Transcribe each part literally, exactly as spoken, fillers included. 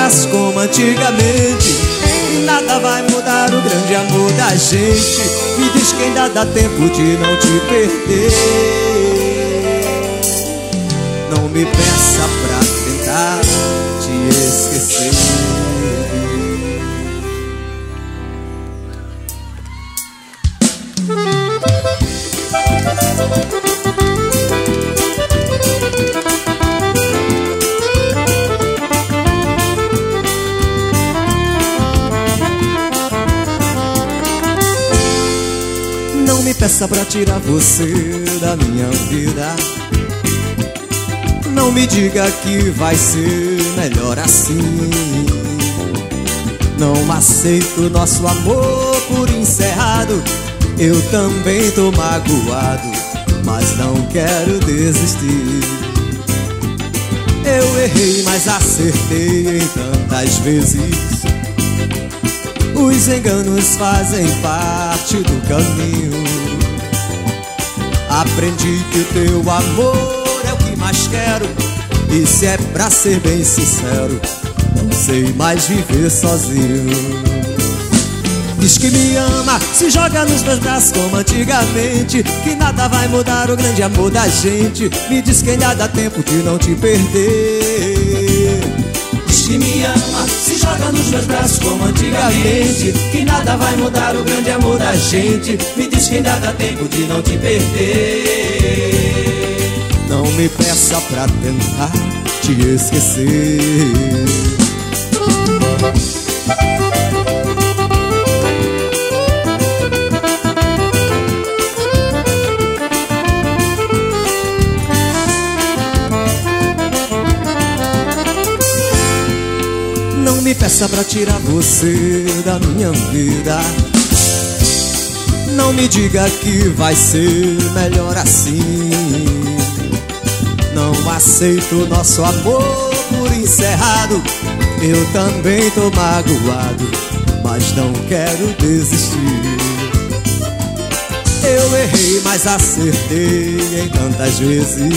braços como antigamente, e nada vai mudar o grande amor da gente. Me diz que ainda dá tempo de não te perder. Não me peça pra tentar te esquecer. Não me peça pra tirar você da minha vida. Não me diga que vai ser melhor assim. Não aceito nosso amor por encerrado. Eu também tô magoado, mas não quero desistir. Eu errei, mas acertei em tantas vezes. Os enganos fazem parte do caminho. Aprendi que o teu amor é o que mais quero, e se é pra ser bem sincero, não sei mais viver sozinho. Diz que me ama, se joga nos meus braços como antigamente, que nada vai mudar o grande amor da gente. Me diz que ainda dá tempo de não te perder. Diz que me ama, se joga nos meus braços como antigamente, que nada vai mudar o grande amor da gente. Me diz que ainda dá tempo de não te perder. Não me peça pra tentar te esquecer. Não me peça pra tirar você da minha vida. Não me diga que vai ser melhor assim. Não aceito nosso amor por encerrado. Eu também tô magoado, mas não quero desistir. Eu errei, mas acertei em tantas vezes.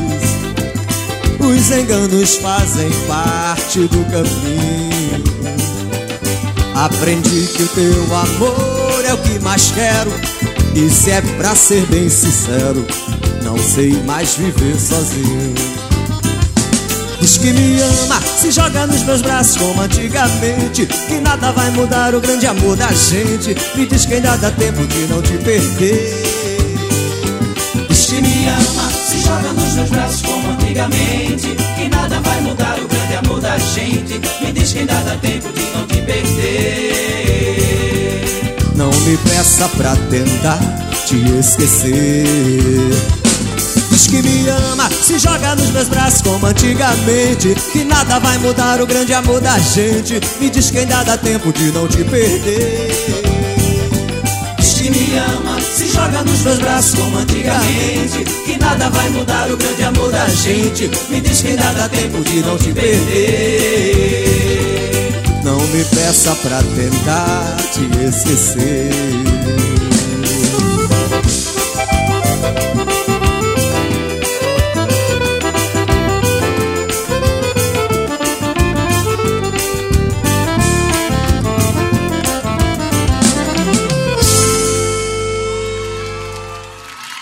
Os enganos fazem parte do caminho. Aprendi que o teu amor é o que mais quero, e se é pra ser bem sincero, não sei mais viver sozinho. Diz que me ama, se joga nos meus braços como antigamente, que nada vai mudar o grande amor da gente. Me diz que ainda dá tempo de não te perder. Diz que me ama, se joga nos meus braços como antigamente, que nada vai mudar o grande amor da gente. Me diz que ainda dá tempo de não te perder. Não me peça pra tentar te esquecer. Diz que me ama, se joga nos meus braços como antigamente, que nada vai mudar o grande amor da gente. Me diz que ainda dá tempo de não te perder. Diz que me ama, se joga nos meus braços como antigamente, que nada vai mudar o grande amor da gente. Me diz que ainda dá tempo de não te perder. Não me peça pra tentar te esquecer.